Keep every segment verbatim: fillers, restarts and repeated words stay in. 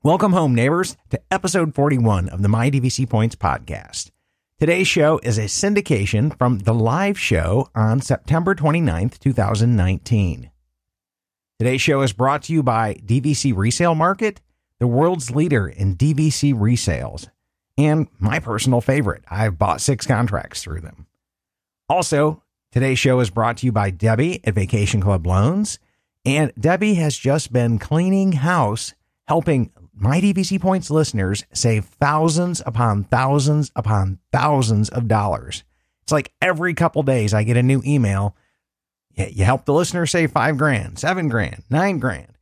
Welcome home, neighbors, to episode forty-one of the My D V C Points podcast. Today's show is a syndication from the live show on September twenty-ninth, twenty nineteen. Today's show is brought to you by D V C Resale Market, the world's leader in D V C resales, and my personal favorite. I've bought six contracts through them. Also, today's show is brought to you by Debbie at Vacation Club Loans, and Debbie has just been cleaning house, helping My D V C Points listeners save thousands upon thousands upon thousands of dollars. It's like every couple days I get a new email. Yeah, you help the listener save five grand, seven grand, nine grand.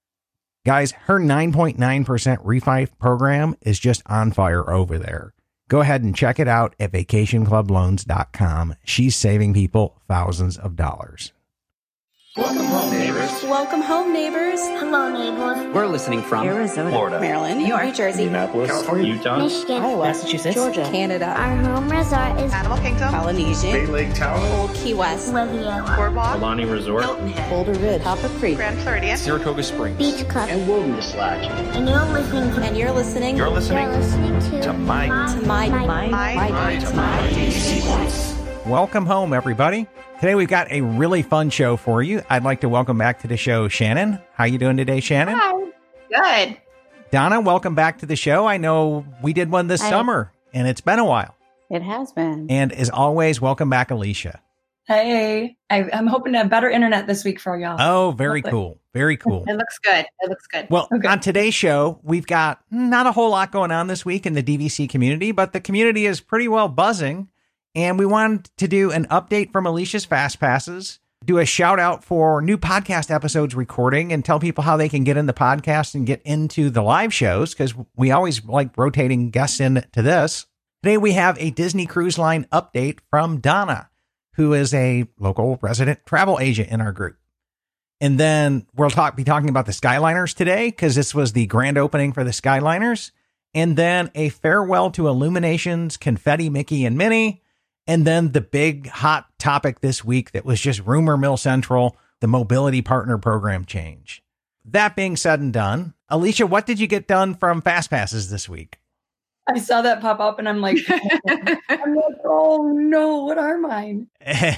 Guys, her nine point nine percent refi program is just on fire over there. Go ahead and check it out at vacation club loans dot com. She's saving people thousands of dollars. Welcome home, neighbors. Welcome home, neighbors. Hello, neighbors. We're listening from Arizona, Florida, Maryland, New York, New Jersey, Indianapolis, California, Utah, Michigan, Iowa, Massachusetts, Georgia, Canada, Our home resort is Animal Kingdom, Polynesia, Bay Lake Tower, Old Key West, Riviera, Boardwalk, Alani Resort, Hilton Head, Boulder Ridge, Copper Creek, Grand Floridian, Saratoga Springs, Beach Club, and Wilderness Lodge. and you're listening to and you're listening. You're listening, you're listening to, to my, to my, my, my, my, my, my, to my my. D V C Points. Welcome home, everybody. Today we've got a really fun show for you. I'd like to welcome back to the show Shannon. How you doing today, Shannon? Hi. Good. Donna, welcome back to the show. I know we did one this Hi. summer, and it's been a while. It has been. And as always, welcome back, Alicia. Hey, I, I'm hoping to have better internet this week for y'all. Oh, very Lovely. cool. Very cool. It looks good. It looks good. Well, Okay. on today's show, we've got not a whole lot going on this week in the D V C community, but the community is pretty well buzzing. And we wanted to do an update from Alicia's Fast Passes, do a shout out for new podcast episodes recording, and tell people how they can get in the podcast and get into the live shows, because we always like rotating guests into this. Today, we have a Disney Cruise Line update from Donna, who is a local resident travel agent in our group. And then we'll talk, be talking about the Skyliners today, because this was the grand opening for the Skyliners. And then a farewell to Illuminations, Confetti Mickey and Minnie. And then the big hot topic this week that was just rumor mill central, the mobility partner program change. That being said and done, Alicia, what did you get done from Fast Passes this week? I saw that pop up and I'm like, I'm like, oh no, what are mine?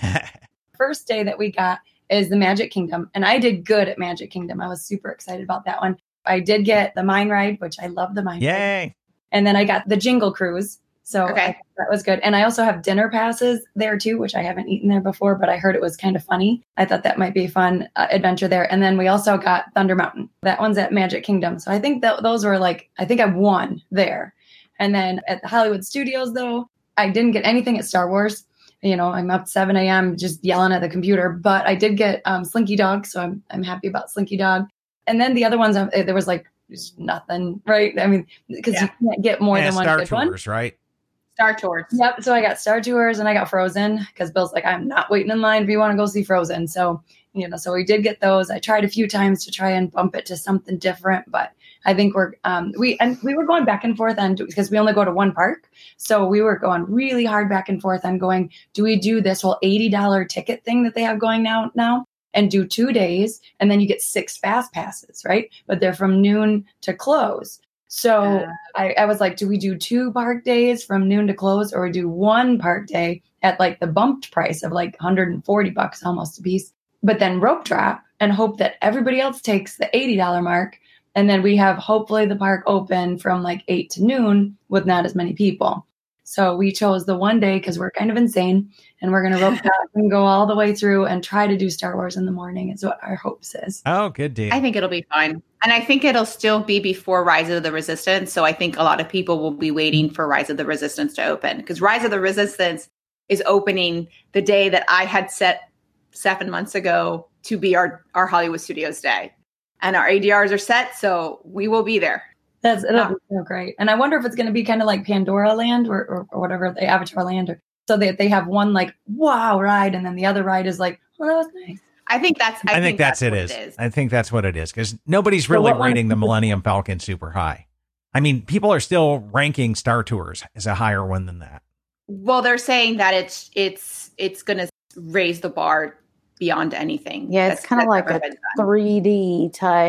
First day that we got is the Magic Kingdom. And I did good at Magic Kingdom. I was super excited about that one. I did get the Mine Ride, which I love the Mine Ride. Yay. And then I got the Jingle Cruise. So Okay. I, that was good. And I also have dinner passes there too, which I haven't eaten there before, but I heard it was kind of funny. I thought that might be a fun uh, adventure there. And then we also got Thunder Mountain. That one's at Magic Kingdom. So I think that those were like, I think I won there. And then at the Hollywood Studios, though, I didn't get anything at Star Wars. You know, I'm up seven a.m. just yelling at the computer, but I did get um, Slinky Dog. So I'm I'm happy about Slinky Dog. And then the other ones, uh, there was like just nothing, right? I mean, because Yeah. you can't get more And than one Star good one. Tours, right? Star Tours. Yep. So I got Star Tours and I got Frozen because Bill's like, I'm not waiting in line if you want to go see Frozen. So, you know, so we did get those. I tried a few times to try and bump it to something different, but I think we're, um, we, and we were going back and forth on, because we only go to one park. So we were going really hard back and forth on going, do we do this whole eighty dollars ticket thing that they have going now, now and do two days and then you get six fast passes, right? But they're from noon to close. So Uh, I, I was like, do we do two park days from noon to close or do one park day at like the bumped price of like one hundred forty bucks almost a piece, but then rope drop and hope that everybody else takes the eighty dollars mark. And then we have hopefully the park open from like eight to noon with not as many people. So we chose the one day because we're kind of insane and we're going to rope drop and go all the way through and try to do Star Wars in the morning is what our hopes is. Oh, good deal. I think it'll be fine. And I think it'll still be before Rise of the Resistance. So I think a lot of people will be waiting for Rise of the Resistance to open because Rise of the Resistance is opening the day that I had set seven months ago to be our, our Hollywood Studios day. And our A D Rs are set, so we will be there. That's it'll Yeah. be so great. And I wonder if it's going to be kind of like Pandora Land or, or, or whatever, the Avatar Land, or so that they have one like wow ride and then the other ride is like, oh, that was nice. I think that's. I, I, think, that's, it what is. I think that's what it is because nobody's So really what one- rating the Millennium Falcon super high. I mean, people are still ranking Star Tours as a higher one than that. Well, they're saying that it's it's it's going to raise the bar beyond anything. Yeah, it's that's- kind of that's like ever a been done. three D type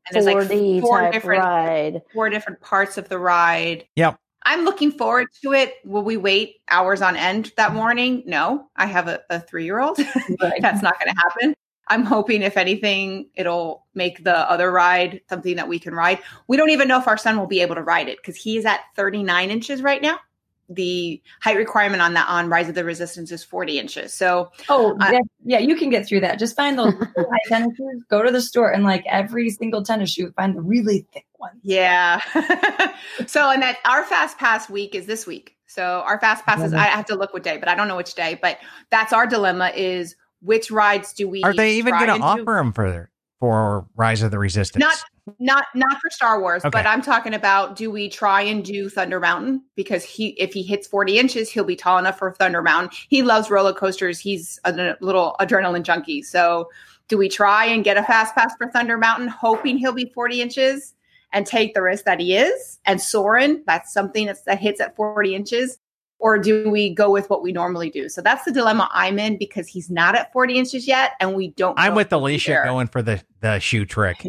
And there's like four D four type different ride. four different parts of the ride. Yep. I'm looking forward to it. Will we wait hours on end that morning? No, I have a, a three-year-old. Right. That's not going to happen. I'm hoping, if anything, it'll make the other ride something that we can ride. We don't even know if our son will be able to ride it because he is at thirty-nine inches right now. The height requirement on that on Rise of the Resistance is forty inches. So, Oh, uh, yeah, yeah, you can get through that. Just find those high tennis shoes. Go to the store and like every single tennis shoe, find the really thick ones. yeah. So, and that our Fast Pass week is this week. So our Fast Passes, Mhm. I have to look what day, but I don't know which day. But that's our dilemma: is which rides do we? Are they even try going to and do? offer them for for Rise of the Resistance? Not not not for Star Wars, Okay. but I'm talking about, do we try and do Thunder Mountain? Because he if he hits forty inches, he'll be tall enough for Thunder Mountain. He loves roller coasters. He's a little adrenaline junkie. So do we try and get a fast pass for Thunder Mountain, hoping he'll be forty inches and take the risk that he is? And Soarin', that's something that's, that hits at forty inches. Or do we go with what we normally do? So that's the dilemma I'm in, because he's not at forty inches yet, and we don't. I'm know with if he'll be Alicia there. going for the, the shoe trick.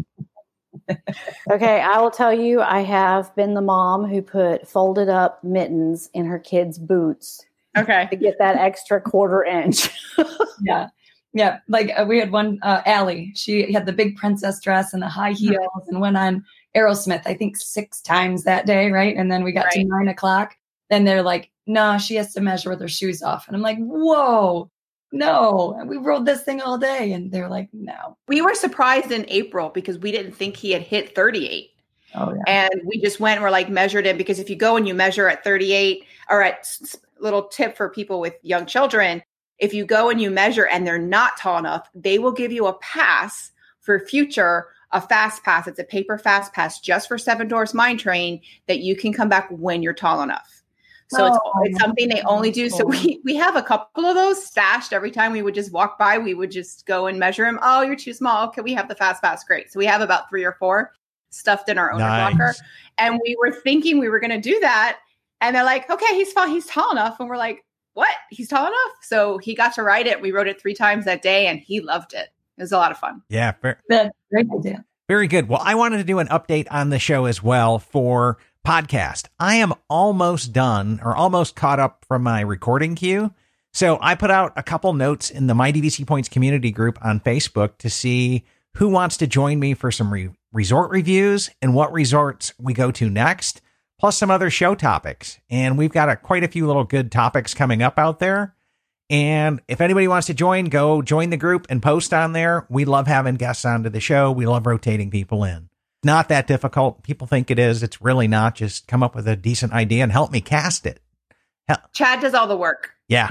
Okay, I will tell you, I have been the mom who put folded up mittens in her kids' boots Okay. to get that extra quarter inch. Yeah. Yeah. Like uh, we had one, uh, Allie, she had the big princess dress and the high heels and went on Aerosmith, I think six times that day. Right. And then we got to Right. nine o'clock. Then they're like, no, she has to measure with her shoes off. And I'm like, whoa, no. And we rode this thing all day. And they're like, no. We were surprised in April because we didn't think he had hit thirty-eight. Oh, yeah. And we just went and we're like measured it, because if you go and you measure at thirty-eight, or at s- little tip for people with young children, if you go and you measure and they're not tall enough, they will give you a pass for future, a fast pass. It's a paper fast pass just for Seven Dwarfs Mine Train that you can come back when you're tall enough. So it's, Oh, it's something they only do. So cool. we, we have a couple of those stashed. Every time we would just walk by, we would just go and measure him. Oh, you're too small. Okay, we have the fast pass. Great. So we have about three or four stuffed in our owner Nice. locker. And we were thinking we were going to do that. And they're like, okay, he's fine. He's tall enough. And we're like, what? He's tall enough? So he got to ride it. We rode it three times that day and he loved it. It was a lot of fun. Yeah, fair. That's a great idea. Very good. Well, I wanted to do an update on the show as well for podcast. I am almost done or almost caught up from my recording queue. So I put out a couple notes in the My D V C Points community group on Facebook to see who wants to join me for some re- resort reviews and what resorts we go to next, plus some other show topics. And we've got a, quite a few little good topics coming up out there. And if anybody wants to join, go join the group and post on there. We love having guests onto the show. We love rotating people in. Not that difficult. People think it is. It's really not. Just come up with a decent idea and help me cast it. Hell, Chad does all the work. yeah.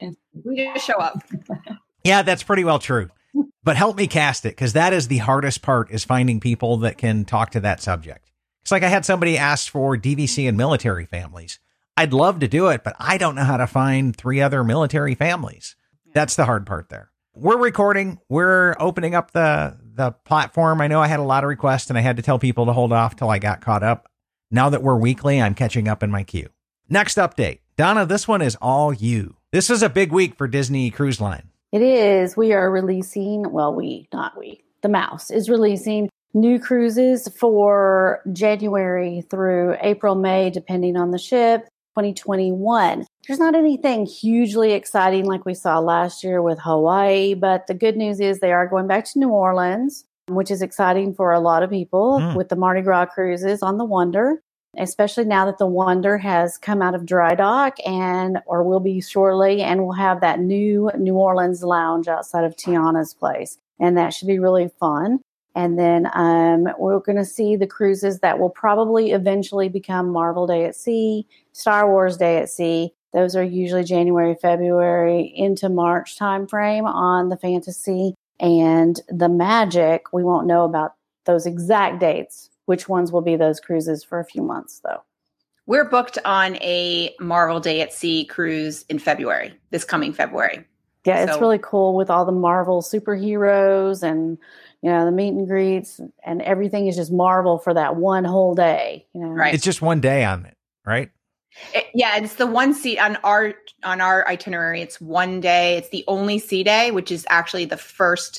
We just show up. Yeah, that's pretty well true. But help me cast it, because that is the hardest part, is finding people that can talk to that subject. It's like I had somebody ask for D V C and military families. I'd love to do it, but I don't know how to find three other military families. That's the hard part there. We're recording. We're opening up the, the platform. I know I had a lot of requests and I had to tell people to hold off till I got caught up. Now that we're weekly, I'm catching up in my queue. Next update. Donna, this one is all you. This is a big week for Disney Cruise Line. It is. We are releasing, well, we, not we, the mouse is releasing new cruises for January through April, May, depending on the ship, twenty twenty-one. There's not anything hugely exciting like we saw last year with Hawaii, but the good news is they are going back to New Orleans, which is exciting for a lot of people Mm. with the Mardi Gras cruises on the Wonder, especially now that the Wonder has come out of dry dock and or will be shortly, and we'll have that new New Orleans lounge outside of Tiana's place. And that should be really fun. And then um, we're going to see the cruises that will probably eventually become Marvel Day at Sea, Star Wars Day at Sea. Those are usually January, February into March timeframe on the Fantasy. And the Magic, we won't know about those exact dates, which ones will be those cruises for a few months, though. We're booked on a Marvel Day at Sea cruise in February, this coming February. Yeah, it's So- really cool with all the Marvel superheroes and, you know, the meet and greets, and everything is just Marvel for that one whole day. You know? Right. It's just one day on it, right? It- yeah, it's the one seat on our on our itinerary. It's one day. It's the only sea day, which is actually the first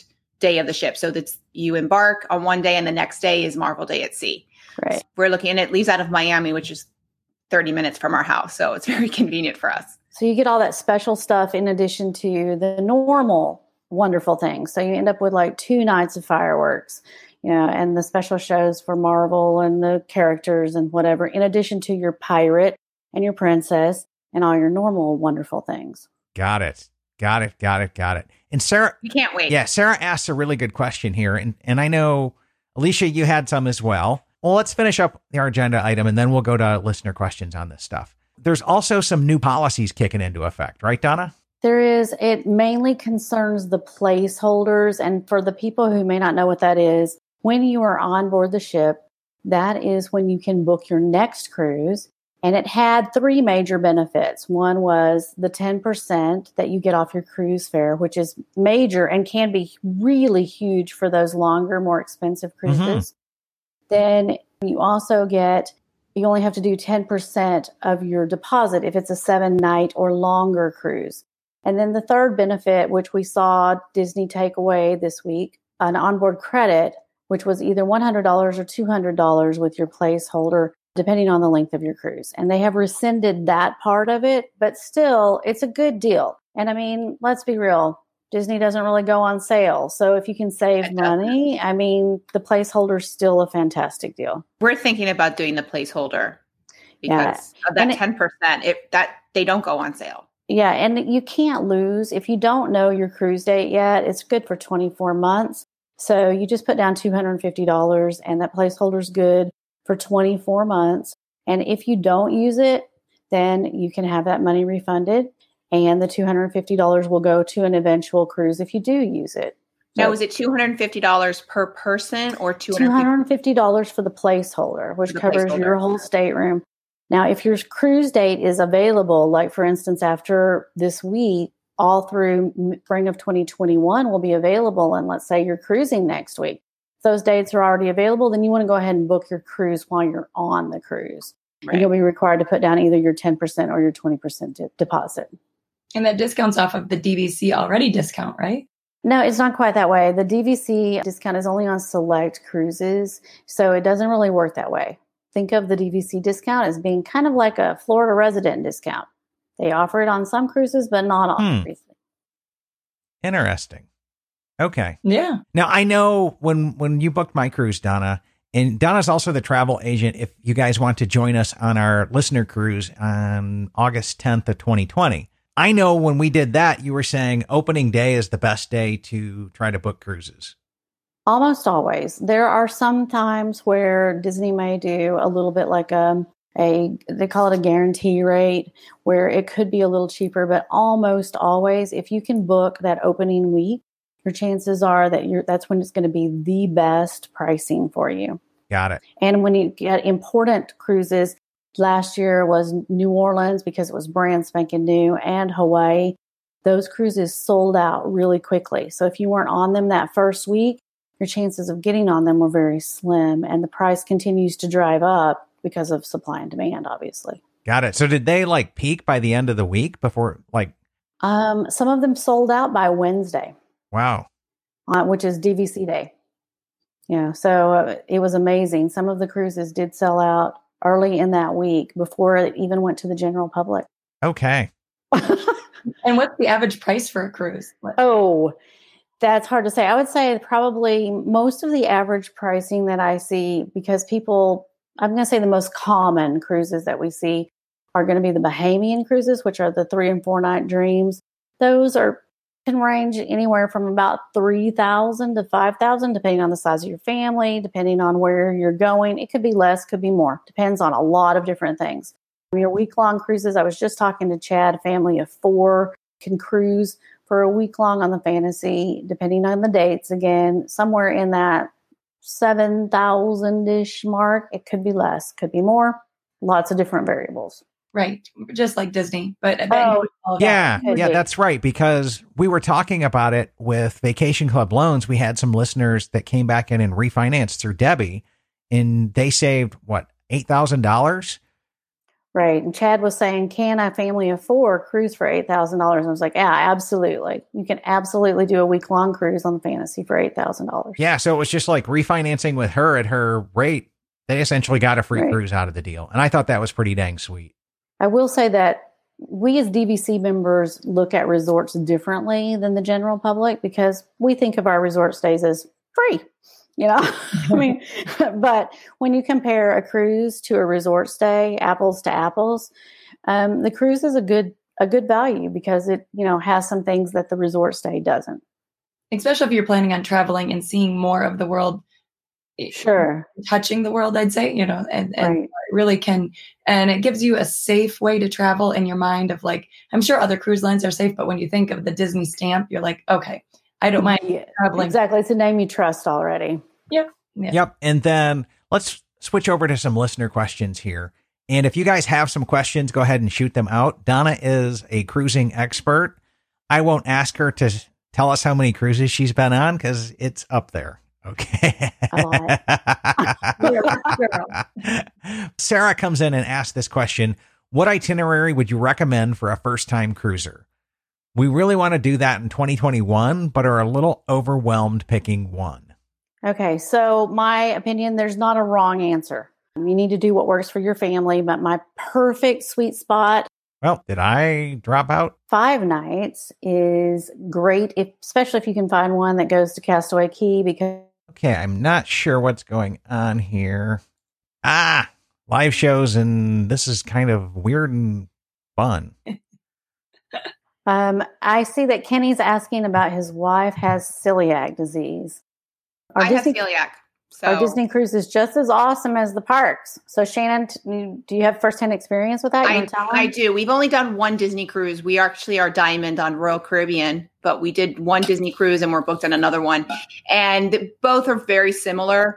day of the ship. So that's you embark on one day and the next day is Marvel Day at Sea. Right. So we're looking, and it leaves out of Miami, which is thirty minutes from our house. So it's very convenient for us. So you get all that special stuff in addition to the normal wonderful things. So you end up with like two nights of fireworks, you know, and the special shows for Marvel and the characters and whatever, in addition to your pirate and your princess and all your normal wonderful things. Got it. Got it. Got it. Got it. And Sarah, You can't wait. yeah, Sarah asked a really good question here. And, and I know, Alicia, you had some as well. Well, let's finish up our agenda item and then we'll go to listener questions on this stuff. There's also some new policies kicking into effect, right, Donna? There is. It mainly concerns the placeholders. And for the people who may not know what that is, when you are on board the ship, that is when you can book your next cruise. And it had three major benefits. One was the ten percent that you get off your cruise fare, which is major and can be really huge for those longer, more expensive cruises. Mm-hmm. Then you also get, you only have to do ten percent of your deposit if it's a seven night or longer cruise. And then the third benefit, which we saw Disney take away this week, an onboard credit, which was either one hundred dollars or two hundred dollars with your placeholder, depending on the length of your cruise. And they have rescinded that part of it, but still, it's a good deal. And I mean, let's be real. Disney doesn't really go on sale. So if you can save money, I mean, the placeholder is still a fantastic deal. We're thinking about doing the placeholder because Yeah. of that And it- ten percent. If that they don't go on sale. Yeah, and you can't lose. If you don't know your cruise date yet, it's good for twenty-four months. So you just put down two hundred fifty dollars and that placeholder is good for twenty-four months. And if you don't use it, then you can have that money refunded. And the two hundred fifty dollars will go to an eventual cruise if you do use it. Now, So is it two hundred fifty dollars per person or two two hundred fifty dollars? hundred fifty dollars for the placeholder, which For the covers placeholder. your whole stateroom. Now, if your cruise date is available, like for instance, after this week, all through m- spring of twenty twenty-one will be available. And let's say you're cruising next week. If those dates are already available, then you want to go ahead and book your cruise while you're on the cruise. Right. And you'll be required to put down either your ten percent or your twenty percent de- deposit. And that discounts off of the D V C already discount, right? No, it's not quite that way. The D V C discount is only on select cruises, so it doesn't really work that way. Think of the D V C discount as being kind of like a Florida resident discount. They offer it on some cruises, but not on Hmm. cruises. Interesting. Okay. Yeah. Now, I know when, when you booked my cruise, Donna, and Donna's also the travel agent. If you guys want to join us on our listener cruise on August tenth of twenty twenty, I know when we did that, you were saying opening day is the best day to try to book cruises. Almost always. There are some times where Disney may do a little bit like a, a, they call it a guarantee rate, where it could be a little cheaper, but almost always, if you can book that opening week, your chances are that you're, that's when it's going to be the best pricing for you. Got it. And when you get important cruises, last year was New Orleans because it was brand spanking new, and Hawaii. Those cruises sold out really quickly. So if you weren't on them that first week, your chances of getting on them were very slim, and the price continues to drive up because of supply and demand, obviously. Got it. So did they like peak by the end of the week before like, Um, some of them sold out by Wednesday, wow. uh, which is D V C day. Yeah, so uh, it was amazing. Some of the cruises did sell out early in that week before it even went to the general public. Okay. And what's the average price for a cruise? What- Oh, that's hard to say. I would say probably most of the average pricing that I see, because people, I'm going to say the most common cruises that we see are going to be the Bahamian cruises, which are the three and four night dreams. Those are can range anywhere from about three thousand to five thousand, depending on the size of your family, depending on where you're going. It could be less, could be more. Depends on a lot of different things. Your week-long cruises, I was just talking to Chad, a family of four can cruise for a week long on the Fantasy, depending on the dates, again, somewhere in that seven thousand-ish mark. It could be less, could be more. Lots of different variables. Right. Just like Disney. But Oh, all that. Yeah, Could yeah, be. that's right. Because we were talking about it with Vacation Club Loans. We had some listeners that came back in and refinanced through Debbie, and they saved what, eight thousand dollars? Right. And Chad was saying, can a family of four cruise for eight thousand dollars? I was like, yeah, absolutely. You can absolutely do a week long cruise on the Fantasy for eight thousand dollars. Yeah. So it was just like refinancing with her at her rate. They essentially got a free Right. cruise out of the deal. And I thought that was pretty dang sweet. I will say that we as D V C members look at resorts differently than the general public because we think of our resort stays as free. You know, I mean, but when you compare a cruise to a resort stay, apples to apples, um, the cruise is a good a good value because it, you know, has some things that the resort stay doesn't. Especially if you're planning on traveling and seeing more of the world, Sure. touching the world, I'd say, you know, and, and Right. it really can. And it gives you a safe way to travel in your mind of like, I'm sure other cruise lines are safe, but when you think of the Disney stamp, you're like, okay, I don't mind Yeah, traveling. exactly. It's a name you trust already. Yep. Yeah. Yep. And then let's switch over to some listener questions here. And if you guys have some questions, go ahead and shoot them out. Donna is a cruising expert. I won't ask her to tell us how many cruises she's been on because it's up there. Okay. Sarah comes in and asks this question. What itinerary would you recommend for a first-time cruiser? We really want to do that in twenty twenty-one, but are a little overwhelmed picking one. Okay. So my opinion, there's not a wrong answer. You need to do what works for your family, but my perfect sweet spot, Well, did I drop out? five nights is great, if, especially if you can find one that goes to Castaway Cay because Okay, I'm not sure what's going on here. Ah, live shows, and this is kind of weird and fun. um, I see that Kenny's asking about his wife has celiac disease. Our I Disney, have celiac. So our Disney cruise is just as awesome as the parks. So Shannon, t- you- do you have firsthand experience with that? You I, wanna tell I him? do. We've only done one Disney cruise. We actually are diamond on Royal Caribbean, but we did one Disney cruise and we're booked on another one. And both are very similar.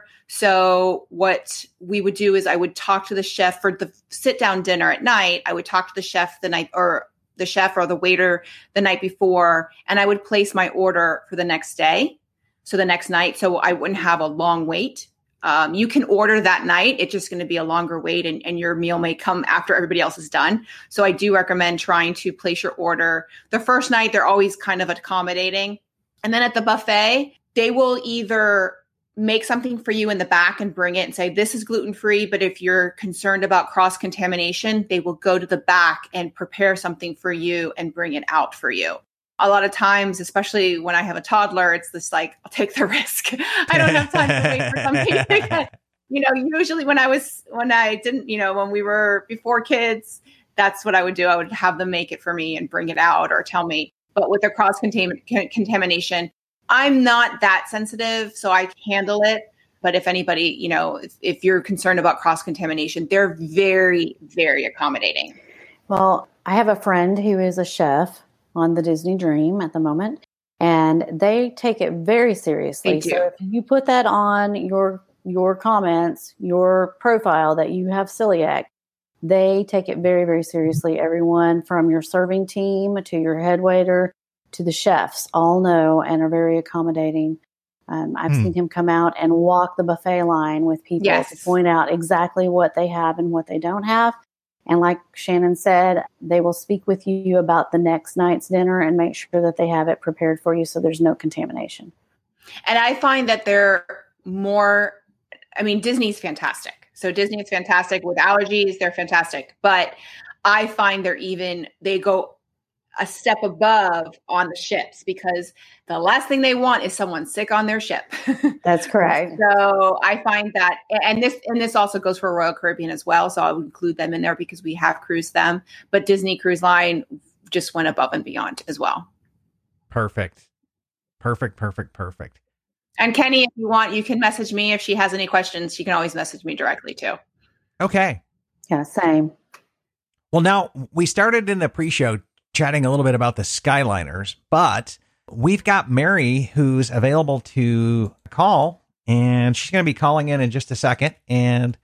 So what we would do is I would talk to the chef for the sit down dinner at night. I would talk to the chef the night or the chef or the waiter the night before, and I would place my order for the next day. So the next night, so I wouldn't have a long wait. Um, you can order that night. It's just going to be a longer wait and, and your meal may come after everybody else is done. So I do recommend trying to place your order. The first night, they're always kind of accommodating. And then at the buffet, they will either make something for you in the back and bring it and say, this is gluten-free. But if you're concerned about cross-contamination, they will go to the back and prepare something for you and bring it out for you. A lot of times, especially when I have a toddler, it's this like, I'll take the risk. I don't have time to wait for something. You know, usually when I was, when I didn't, you know, when we were before kids, that's what I would do. I would have them make it for me and bring it out or tell me. But with the cross contamination, I'm not that sensitive, so I handle it. But if anybody, you know, if, if you're concerned about cross contamination, they're very, very accommodating. Well, I have a friend who is a chef on the Disney Dream at the moment, and they take it very seriously. They do. So if you put that on your your comments, your profile that you have celiac, they take it very, very seriously. Everyone from your serving team to your head waiter to the chefs all know and are very accommodating. Um, I've Hmm. seen him come out and walk the buffet line with people Yes. to point out exactly what they have and what they don't have. And like Shannon said, they will speak with you about the next night's dinner and make sure that they have it prepared for you so there's no contamination. And I find that they're more, I mean, Disney's fantastic. So Disney is fantastic with allergies. They're fantastic. But I find they're even, they go a step above on the ships because the last thing they want is someone sick on their ship. That's correct. So I find that, and this and this also goes for Royal Caribbean as well. So I would include them in there because we have cruised them. But Disney Cruise Line just went above and beyond as well. Perfect. Perfect, perfect, perfect. And Kenny, if you want, you can message me if she has any questions. She can always message me directly too. Okay. Yeah, same. Well, now we started in the pre-show chatting a little bit about the Skyliners, but we've got Mary who's available to call, and she's going to be calling in in just a second. And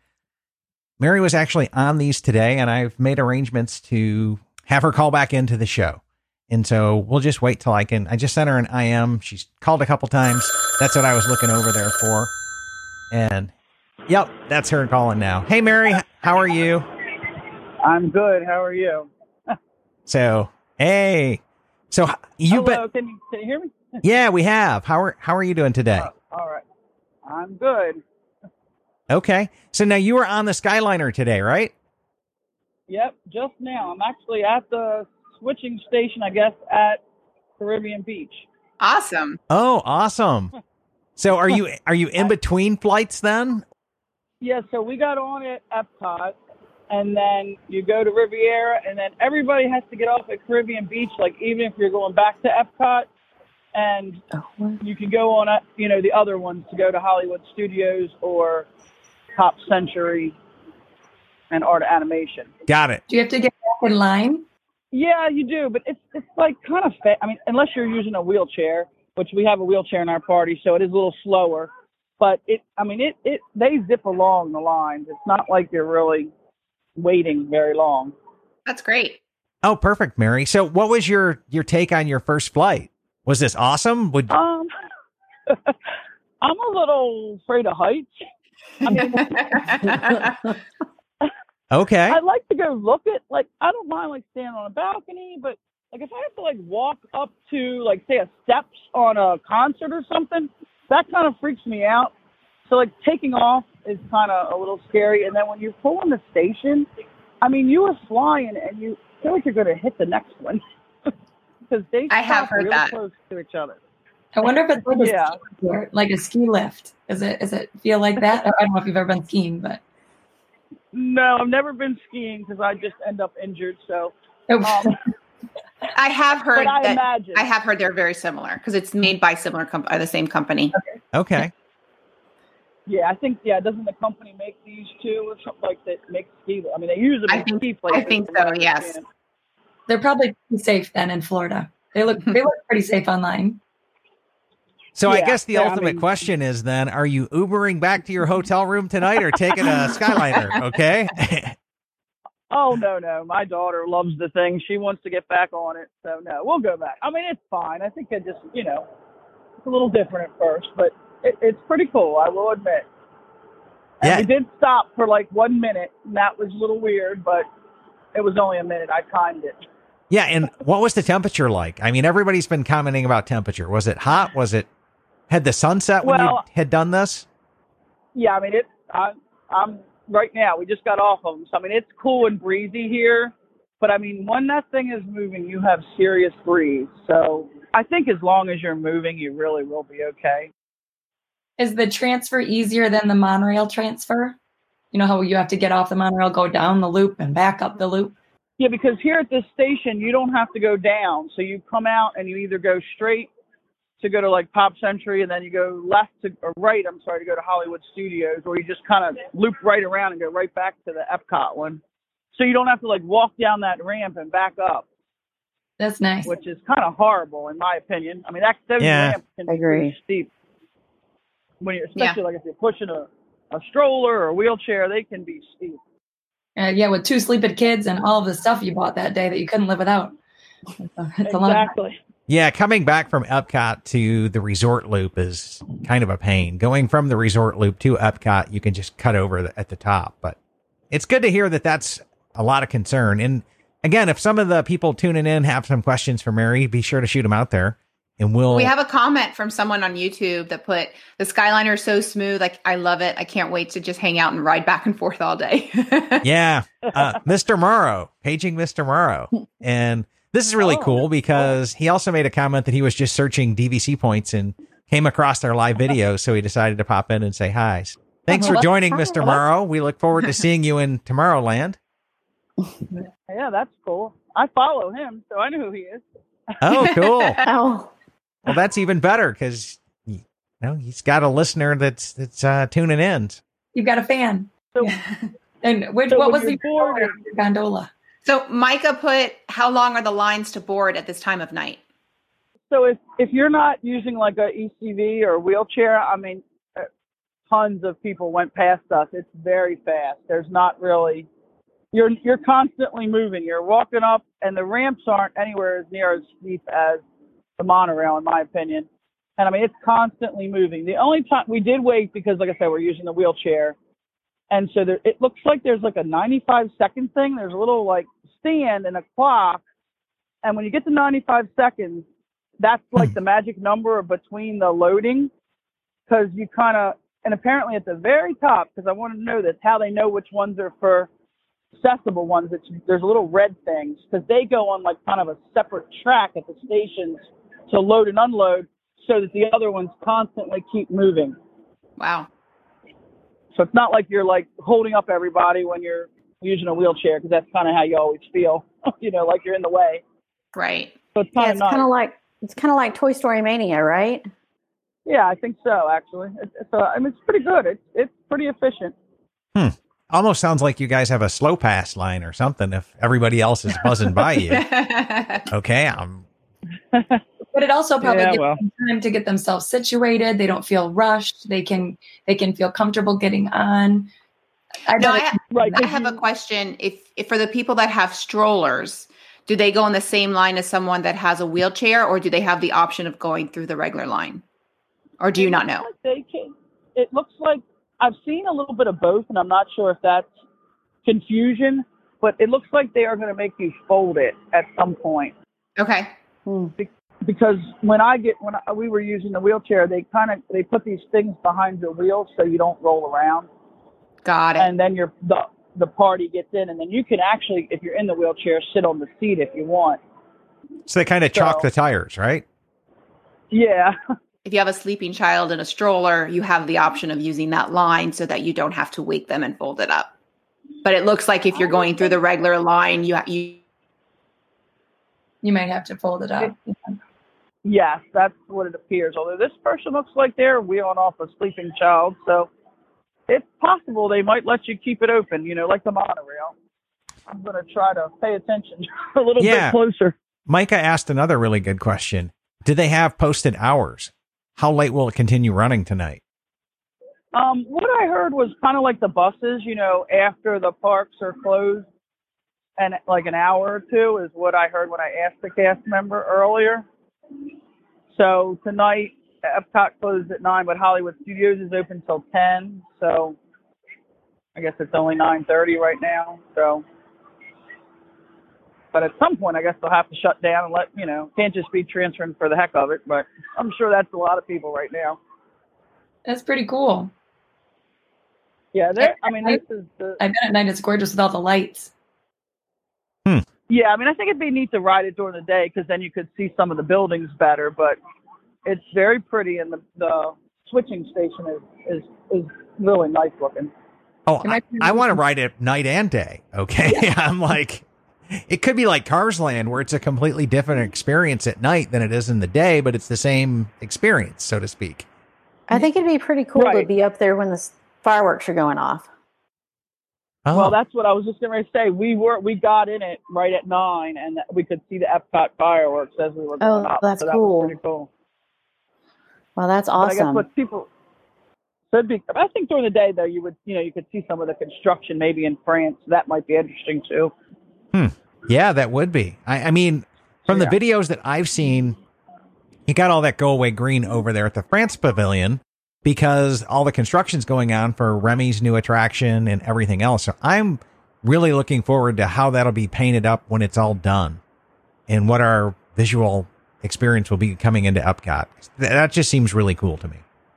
Mary was actually on these today, and I've made arrangements to have her call back into the show. And so we'll just wait till I can. I just sent her an I M. She's called a couple times. That's what I was looking over there for. And yep, that's her calling now. Hey, Mary, how are you? I'm good. How are you? So, hey. So you've Hello, been can you, can you hear me? Yeah, we have. How are how are you doing today? Uh, all right. I'm good. Okay. So now you were on the Skyliner today, right? Yep, just now. I'm actually at the switching station, I guess, at Caribbean Beach. Awesome. Oh, awesome. So are you are you in between flights then? Yeah, so we got on at Epcot, and then you go to Riviera, and then everybody has to get off at Caribbean Beach, like even if you're going back to Epcot, and you can go on, you know, the other ones to go to Hollywood Studios or Top Century and Art Animation. Got it. Do you have to get back in line? Yeah, you do, but it's it's like kind of fa- I mean, unless you're using a wheelchair, which we have a wheelchair in our party, so it is a little slower. But it, I mean, it, it they zip along the lines. It's not like you're really waiting very long. That's great. Oh, perfect, Mary. So what was your your take on your first flight? Was this awesome? Would Um, I'm a little afraid of heights. I mean, Okay. I like to go look at, like, I don't mind, like, standing on a balcony, but, like, if I have to, like, walk up to, like, say, a steps on a concert or something, that kind of freaks me out. So, like, taking off is kind of a little scary. And then when you pull in the station, I mean, you are flying and you feel like you're going to hit the next one. Because they I have stop heard really that. close to each other. I wonder if it's like a, Yeah. ski, tour, like a ski lift. Is it? Is it feel like that? I don't know if you've ever been skiing, but No, I've never been skiing because I just end up injured. So, oh, um, I have heard but I that. imagine. I have heard they're very similar because it's made by similar com- uh, the same company. Okay. Yeah, I think, yeah, doesn't the company make these two or something like that? Make ski, I mean, they use them I in think- ski places. I think from what so, yes. understand. they're probably pretty safe then in Florida. They look they look pretty safe online. So I Yeah, guess the yeah, I ultimate mean- question is then, are you Ubering back to your hotel room tonight or taking a Skyliner? Okay. Oh, no, no. My daughter loves the thing. She wants to get back on it. So, no, we'll go back. I mean, it's fine. I think it just, you know, it's a little different at first, but it, it's pretty cool, I will admit. And Yeah. we did stop for like one minute, and that was a little weird, but it was only a minute. I timed it. Yeah. And what was the temperature like? I mean, everybody's been commenting about temperature. Was it hot? Was it, had the sun set when you Well- had done this? Yeah, I mean, it. I, I'm right now. We just got off of them, so I mean, it's cool and breezy here. But I mean, when that thing is moving, you have serious breeze. So I think as long as you're moving, you really will be okay. Is the transfer easier than the monorail transfer? You know how you have to get off the monorail, go down the loop, and back up the loop? Yeah, because here at this station, you don't have to go down. So you come out and you either go straight to go to like Pop Century, and then you go left to or right. I'm sorry, to go to Hollywood Studios, or you just kind of loop right around and go right back to the Epcot one. So you don't have to like walk down that ramp and back up, That's nice. which is kind of horrible in my opinion. I mean, that those Yeah. ramps can I be agree. pretty steep. When you're especially like if you're pushing a, a stroller or a wheelchair, they can be steep. Uh, yeah, with two sleeping kids and all of the stuff you bought that day that you couldn't live without. It's a, it's a lot. Exactly. Yeah, coming back from Epcot to the resort loop is kind of a pain. Going from the resort loop to Epcot, you can just cut over the, at the top. But it's good to hear that that's a lot of concern. And again, if some of the people tuning in have some questions for Mary, be sure to shoot them out there. And we'll. We have a comment from someone on YouTube that put, the Skyliner is so smooth. Like, I love it. I can't wait to just hang out and ride back and forth all day. Yeah, uh, Mister Morrow, paging Mister Morrow. And this is really Oh, cool because he also made a comment that he was just searching D V C points and came across our live video. So he decided to pop in and say hi. Thanks for joining, Mister Morrow. We look forward to seeing you in Tomorrowland. Yeah, that's cool. I follow him, so I know who he is. Oh, cool. Oh, Well, that's even better because you know he's got a listener that's that's uh, tuning in. You've got a fan. So, And which, So what when was you're the bored- order of your gondola? So Micah put, how long are the lines to board at this time of night? so if if you're not using like a E C V or a wheelchair, I mean, uh, tons of people went past us. It's very fast. There's not really. You're you're constantly moving. You're walking up, and the ramps aren't anywhere as near as steep as the monorail, in my opinion. And I mean, it's constantly moving. The only time we did wait because, like I said, we're using the wheelchair, And so there, it looks like there's like a ninety-five second thing. There's a little like stand and a clock. And when you get to ninety-five seconds, that's like the magic number between the loading. Because you kind of, and apparently at the very top, because I wanted to know this, how they know which ones are for accessible ones. It's, there's a little red things, because they go on like kind of a separate track at the stations to load and unload so that the other ones constantly keep moving. Wow. So it's not like you're like holding up everybody when you're using a wheelchair, because that's kind of how you always feel, you know, like you're in the way. Right. So it's Yeah, kind of it's nice. kind of like it's kind of like Toy Story Mania, right? Yeah, I think so. Actually, it's, it's uh, I mean, it's pretty good. It's it's pretty efficient. Hmm. Almost sounds like you guys have a slow pass line or something. If everybody else is buzzing by you, okay. I'm. But it also probably Yeah, gives well. them time to get themselves situated. They don't feel rushed. They can they can feel comfortable getting on. I No, bet I, it- Right. I have a question. If, if for the people that have strollers, do they go in the same line as someone that has a wheelchair, or do they have the option of going through the regular line? Or do you not know? They can, it looks like I've seen a little bit of both, and I'm not sure if that's confusion, but it looks like they are going to make you fold it at some point. Okay. Because when I get when I, we were using the wheelchair, they kind of they put these things behind your wheels so you don't roll around, Got it. and then your the the party gets in, and then you can actually, if you're in the wheelchair, sit on the seat if you want. So they kind of chalk So- the tires, right? Yeah. If you have a sleeping child in a stroller, you have the option of using that line so that you don't have to wake them and fold it up. But it looks like if you're going through the regular line, you ha- you you might have to fold it up. Yes, that's what it appears. Although this person looks like they're wheeling off a sleeping child, so it's possible they might let you keep it open, you know, like the monorail. I'm going to try to pay attention a little Yeah. bit closer. Micah asked another really good question. Do they have posted hours? How late will it continue running tonight? Um, what I heard was kind of like the buses, you know, after the parks are closed, and like an hour or two is what I heard when I asked the cast member earlier. So tonight, Epcot closed at nine, but Hollywood Studios is open till ten. So I guess it's only nine thirty right now. So, but at some point, I guess they'll have to shut down and let, you know, can't just be transferring for the heck of it. But I'm sure that's a lot of people right now. That's pretty cool. Yeah, they're, I mean, this is the. I bet at night it's gorgeous with all the lights. Yeah, I mean, I think it'd be neat to ride it during the day, because then you could see some of the buildings better. But it's very pretty, and the, the switching station is, is is really nice looking. Oh, It I, might be- I want to ride it night and day. Okay. I'm like, it could be like Cars Land, where it's a completely different experience at night than it is in the day, but it's the same experience, so to speak. I think it'd be pretty cool to Right. be up there when the s- fireworks are going off. Oh, Well, that's what I was just going to say. We were we got in it right at nine, and we could see the Epcot fireworks as we were going Oh, up. that's so that cool. was pretty cool. Well, that's But I guess awesome. what people. So it'd be, I think during the day though, you would you know you could see some of the construction maybe in France. That might be interesting too. yeah, that would be. I, I mean, from Yeah. the videos that I've seen, you got all that go away green over there at the France Pavilion because all the construction's going on for Remy's new attraction and everything else. So I'm really looking forward to how that'll be painted up when it's all done and what our visual experience will be coming into Epcot. That just seems really cool to me.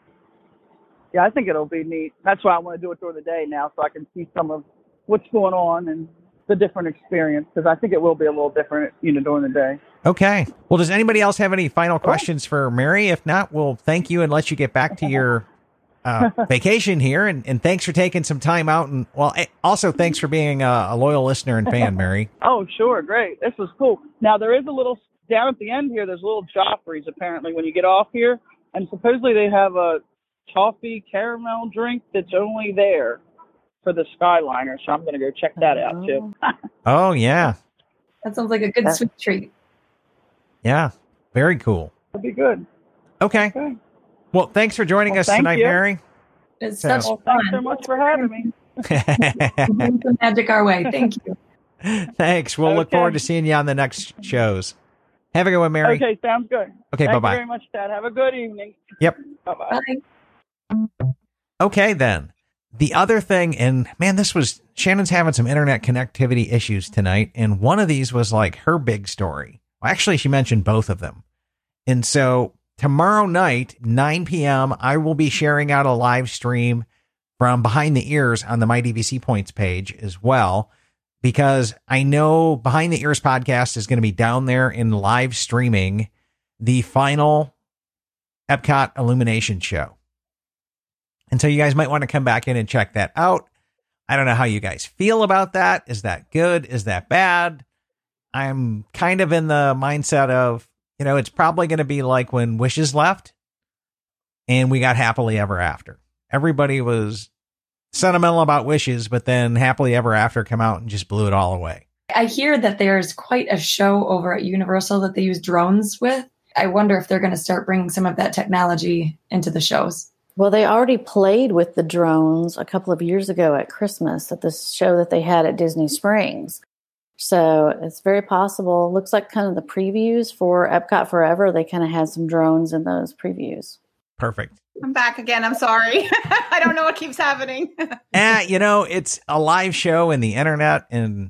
Yeah, I think it'll be neat. That's why I want to do it during the day now, so I can see some of what's going on and the different experience, because I think it will be a little different, you know, during the day. Okay. Well, does anybody else have any final questions for Mary? If not, we'll thank you and let you get back to your uh, vacation here. And, and thanks for taking some time out. And well, eh, also thanks for being a, a loyal listener and fan, Mary. Oh, sure, great. This was cool. Now there is a little down at the end here. There's little Joffrey's apparently when you get off here, and supposedly they have a toffee caramel drink that's only there for the Skyliner. So I'm going to go check that out too. Oh, yeah. That sounds like a good That- sweet treat. Yeah. Very cool. It'll be good. Okay. Okay. Well, thanks for joining Well, us thank tonight, you. Mary. It's Yeah. such Well, fun. thanks so much for having me. Bring some magic our way. Thank you. Thanks. We'll look Okay. forward to seeing you on the next shows. Have a good one, Mary. Okay, sounds good. Okay, Thank bye-bye. you very much, Dad. Have a good evening. Yep. Bye-bye. Bye. Okay, then. the other thing, and man, this was, Shannon's having some internet connectivity issues tonight. And one of these was like her big story. Well, actually, she mentioned both of them. And so tomorrow night, nine p.m., I will be sharing out a live stream from Behind the Ears on the My D V C Points page as well, because I know Behind the Ears podcast is going to be down there in live streaming the final Epcot Illumination show. And so you guys might want to come back in and check that out. I don't know how you guys feel about that. Is that good? Is that bad? I'm kind of in the mindset of, you know, it's probably going to be like when Wishes left and we got Happily Ever After. Everybody was sentimental about Wishes, but then Happily Ever After come out and just blew it all away. I hear that there's quite a show over at Universal that they use drones with. I wonder if they're going to start bringing some of that technology into the shows. Well, they already played with the drones a couple of years ago at Christmas at this show that they had at Disney Springs. So it's very possible. Looks like kind of the previews for Epcot Forever. They kind of had some drones in those previews. Perfect. I'm back again. I'm sorry. I don't know what keeps happening. eh, you know, it's a live show in the internet, and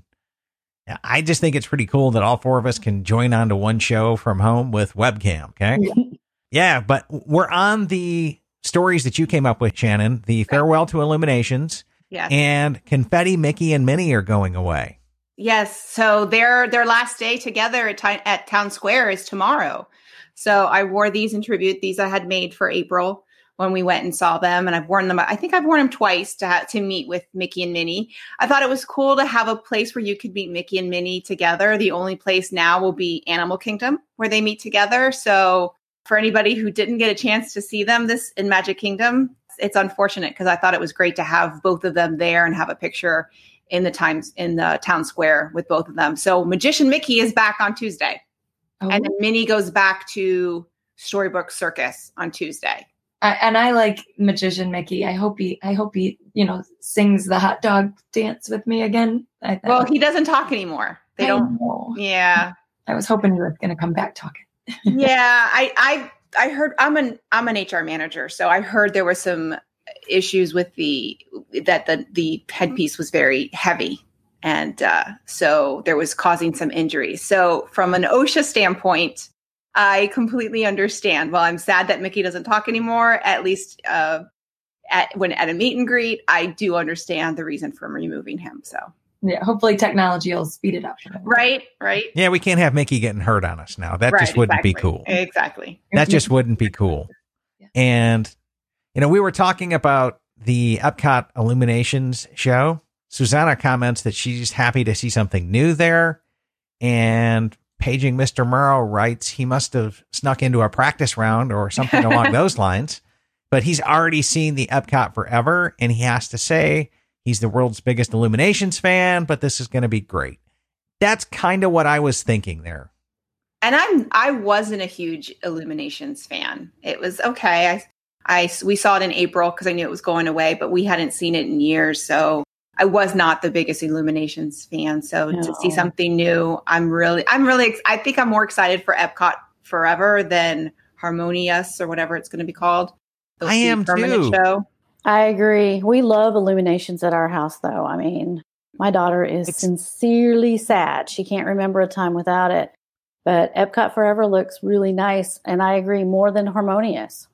I just think it's pretty cool that all four of us can join onto one show from home with webcam. Okay. Yeah, yeah, but we're on the stories that you came up with, Shannon, the Farewell to Illuminations. Yes. And Confetti, Mickey, and Minnie are going away. Yes. So their their last day together at, t- at Town Square is tomorrow. So I wore these in tribute. These I had made for April when we went and saw them. And I've worn them. I think I've worn them twice to ha- to meet with Mickey and Minnie. I thought it was cool to have a place where you could meet Mickey and Minnie together. The only place now will be Animal Kingdom where they meet together. So for anybody who didn't get a chance to see them this in Magic Kingdom, it's unfortunate because I thought it was great to have both of them there and have a picture in the times in the Town Square with both of them. So Magician Mickey is back on Tuesday. Oh. And then Minnie goes back to Storybook Circus on Tuesday. I, and I like Magician Mickey. I hope he, I hope he, you know, sings the hot dog dance with me again. I, well, I, he doesn't talk anymore. They I don't. Know. Yeah. I was hoping he was going to come back talking. yeah, I, I, I heard. I'm an, I'm an H R manager, so I heard there were some issues with the that the the headpiece was very heavy, and uh, so there was causing some injuries. So from an OSHA standpoint, I completely understand. While I'm sad that Mickey doesn't talk anymore, at least uh, at when at a meet and greet, I do understand the reason for removing him. So. Yeah, hopefully technology will speed it up. Right, right. Yeah, we can't have Mickey getting hurt on us now. That right, just wouldn't exactly. be cool. Exactly. That just wouldn't be cool. Yeah. And, you know, we were talking about the Epcot Illuminations show. Susanna comments that she's happy to see something new there. And paging Mister Murrow writes he must have snuck into a practice round or something along those lines. But he's already seen the Epcot Forever, and he has to say, he's the world's biggest Illuminations fan, but this is going to be great. That's kind of what I was thinking there. And I'm I wasn't a huge Illuminations fan. It was okay. I I we saw it in April because I knew it was going away, but we hadn't seen it in years, so I was not the biggest Illuminations fan. So no. to see something new, I'm really I'm really I think I'm more excited for Epcot Forever than Harmonious or whatever it's going to be called. Those I am too. Show. I agree. We love Illuminations at our house, though. I mean, my daughter is it's, sincerely sad. She can't remember a time without it. But Epcot Forever looks really nice, and I agree, more than Harmonious.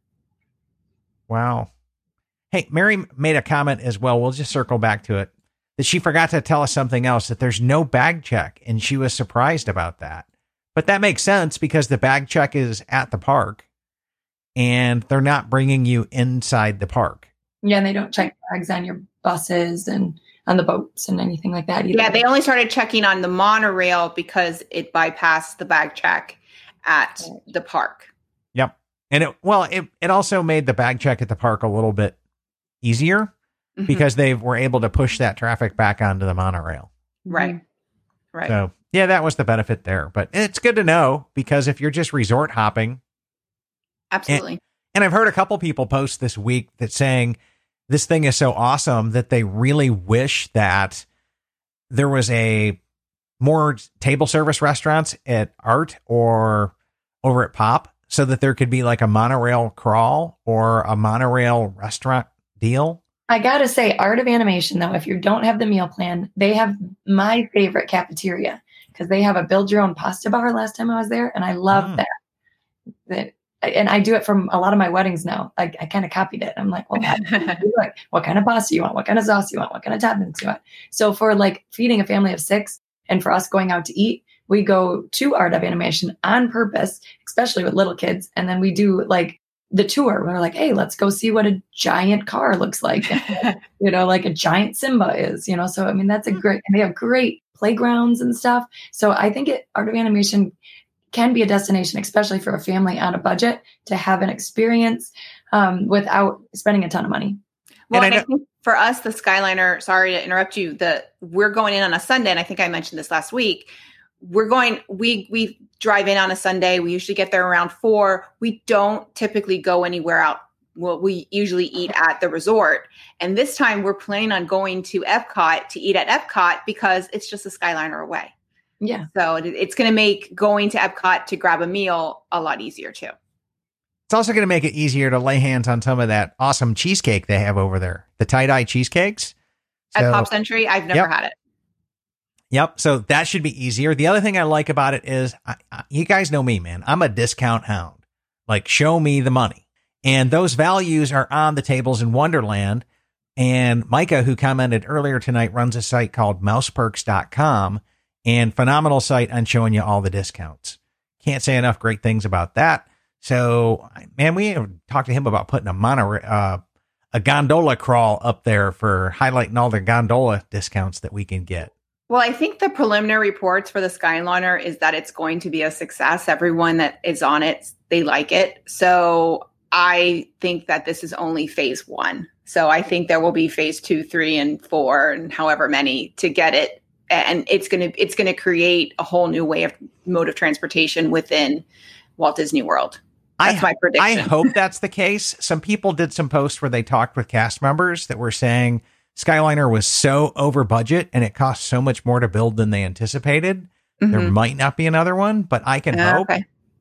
Wow. Hey, Mary made a comment as well. We'll just circle back to it. That she forgot to tell us something else, that there's no bag check, and she was surprised about that. But that makes sense because the bag check is at the park. And they're not bringing you inside the park. Yeah, and they don't check bags on your buses and on the boats and anything like that either. Yeah, they only started checking on the monorail because it bypassed the bag check at the park. Yep. And it well, it, it also made the bag check at the park a little bit easier mm-hmm. because they were able to push that traffic back onto the monorail. Right. Right. So, yeah, that was the benefit there. But it's good to know because if you're just resort hopping, absolutely. And, and I've heard a couple people post this week that saying this thing is so awesome that they really wish that there was a more table service restaurants at Art or over at Pop so that there could be like a monorail crawl or a monorail restaurant deal. I gotta say, Art of Animation, though, if you don't have the meal plan, they have my favorite cafeteria because they have a build your own pasta bar last time I was there. And I love Mm. that. that. And I do it from a lot of my weddings now. I, I kind of copied it. I'm like, well, how do you do it? What kind of pasta you want? What kind of sauce you want? What kind of toppings you want? So for like feeding a family of six and for us going out to eat, we go to Art of Animation on purpose, especially with little kids. And then we do like the tour. We're like, hey, let's go see what a giant car looks like. You know, like a giant Simba is, you know? So, I mean, that's a great, and they have great playgrounds and stuff. So I think it, Art of Animation can be a destination, especially for a family on a budget, to have an experience um, without spending a ton of money. Well, And and I I, think for us, the Skyliner, sorry to interrupt you, the we're going in on a Sunday, and I think I mentioned this last week. We're going, we we drive in on a Sunday. We usually get there around four. We don't typically go anywhere out. Well, we usually eat at the resort. And this time we're planning on going to Epcot to eat at Epcot because it's just a Skyliner away. Yeah. So it, it's going to make going to Epcot to grab a meal a lot easier too. It's also going to make it easier to lay hands on some of that awesome cheesecake they have over there, the tie-dye cheesecakes. At So- Pop Century, I've never Yep. had it. Yep. So that should be easier. The other thing I like about it is, I, I, you guys know me, man. I'm a discount hound. Like, show me the money. And those values are on the tables in Wonderland. And Micah, who commented earlier tonight, runs a site called mouse perks dot com, and phenomenal site on showing you all the discounts. Can't say enough great things about that. So, man, we have talked to him about putting a mono, uh, a gondola crawl up there for highlighting all the gondola discounts that we can get. Well, I think the preliminary reports for the Skyliner is that it's going to be a success. Everyone that is on it, they like it. So I think that this is only phase one. So I think there will be phase two, three, and four, and however many to get it. And it's going to, it's going to create a whole new way of mode of transportation within Walt Disney World. That's I, my prediction. I hope that's the case. Some people did some posts where they talked with cast members that were saying Skyliner was so over budget and it cost so much more to build than they anticipated. Mhm. There might not be another one, but I can Uh, hope. okay.